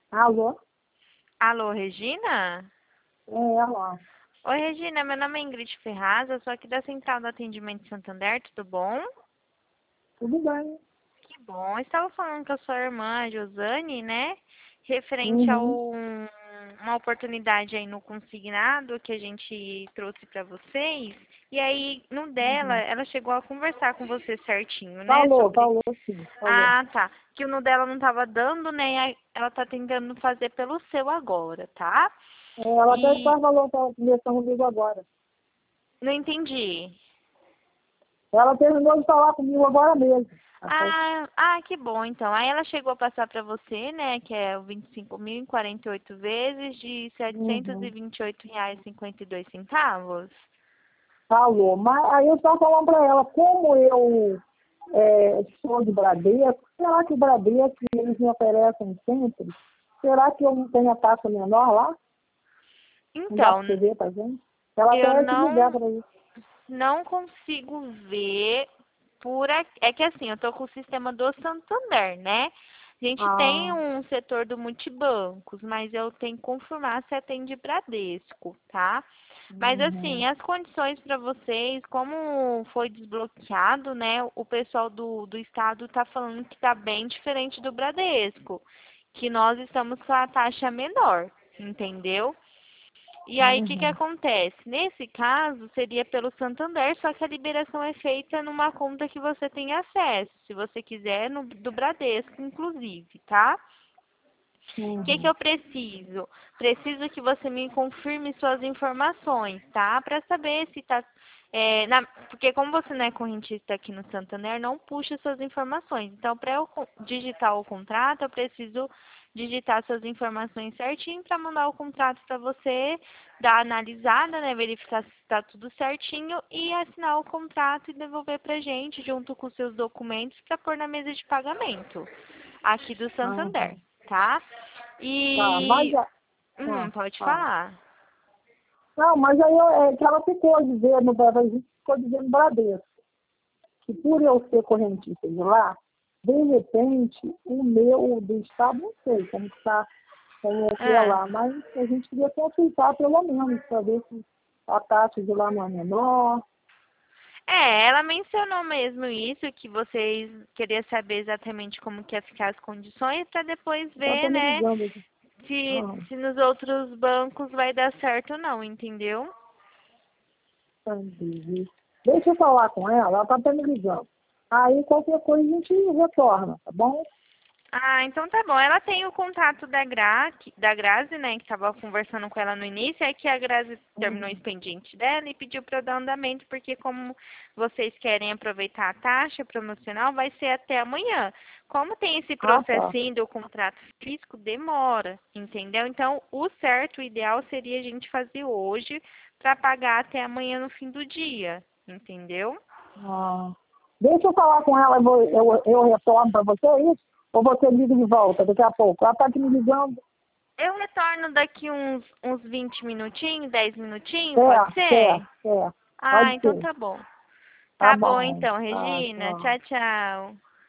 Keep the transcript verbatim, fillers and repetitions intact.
Alô? Alô, Regina? É ela. Oi, Regina, meu nome é Ingrid Ferraz, eu sou aqui da Central do Atendimento Santander, tudo bom? Tudo bem? Que bom. Eu estava falando com a sua irmã, a Josane, né? Referente a Uhum. um- uma oportunidade aí no consignado que a gente trouxe para vocês. E aí, no dela, Uhum. ela chegou a conversar com você certinho, né? Falou, Sobre. falou sim, falou. Ah, tá. Que o no dela não estava dando, né? e aí ela tá tentando fazer pelo seu agora, tá? É, ela até E faz falou para conversar comigo agora. não entendi. Ela terminou de falar comigo agora mesmo. Até. Ah, ah, que bom, então. Aí ela chegou a passar para você, né, que é o vinte e cinco mil em quarenta e oito vezes de setecentos e Uhum. vinte e oito reais e cinquenta e dois centavos. Falou. Mas aí eu estava falando para ela, como eu é, sou de Bradesco, será que o Bradesco eles me oferecem sempre? Será que eu não tenho a taxa menor lá? Não dá Então, para você ver para gente? Ela eu até se ligar não para isso. não consigo ver por aqui. É que assim, eu tô com o sistema do Santander, né? A gente tem Ah, um setor do multibancos, mas eu tenho que confirmar se atende Bradesco, tá? Mas assim, uhum. as condições para vocês, como foi desbloqueado, né? O pessoal do, do estado tá falando que tá bem diferente do Bradesco, que nós estamos com a taxa menor, entendeu? E aí, o que que Uhum. acontece? Nesse caso, seria pelo Santander, só que a liberação é feita numa conta que você tem acesso, se você quiser, no, do Bradesco, inclusive, tá? O que que Uhum. eu preciso? Preciso que você me confirme suas informações, tá? Para saber se tá. É, na- porque como você não é correntista aqui no Santander, não puxa suas informações. Então, para eu co- digitar o contrato, eu preciso digitar suas informações certinho para mandar o contrato para você, dar a analisada, né? Verificar se está tudo certinho e assinar o contrato e devolver para gente junto com os seus documentos para pôr na mesa de pagamento aqui do Santander, Uhum. tá? Tá, mas, E. a- ah, Hum, pode fala. falar. Não, mas aí eu- é que ela ficou dizendo, a gente ficou dizendo Bradesco, que por eu ser correntista de lá, de repente, o meu do estado, não sei como está, como é que é Ah, lá, mas a gente queria consultar pelo menos, para ver se a taxa de lá não é menor. é, ela mencionou mesmo isso, que vocês queriam saber exatamente como que ia ficar as condições para depois Ela ver, está me né, ligando aqui. se, Ah, se nos outros bancos vai dar certo ou não, entendeu? tá, entendi. Deixa eu falar com ela, ela está até me ligando. Aí qualquer coisa a gente retorna, tá bom? Ah, então tá bom. Ela tem o contato da Gra, que- da Grazi, né, que tava conversando com ela no início, é que a Grazi terminou o Uhum. expediente dela e pediu para eu dar andamento, porque como vocês querem aproveitar a taxa promocional, vai ser até amanhã. Como tem esse Ah, tá. processinho do contrato físico, demora, entendeu? Então, o certo, o ideal seria a gente fazer hoje para pagar até amanhã no fim do dia, entendeu? Ah, deixa eu falar com ela, eu, vou- eu, eu retorno para você, é isso? Ou você liga de volta daqui a pouco? Ela está aqui me ligando. Eu retorno daqui uns, uns vinte minutinhos, dez minutinhos, pode Certo, ser? certo, certo. Ah, Pode então ser. tá bom. Tá Tá bom bom. então, Tá, Regina. tchau. Tchau, tchau.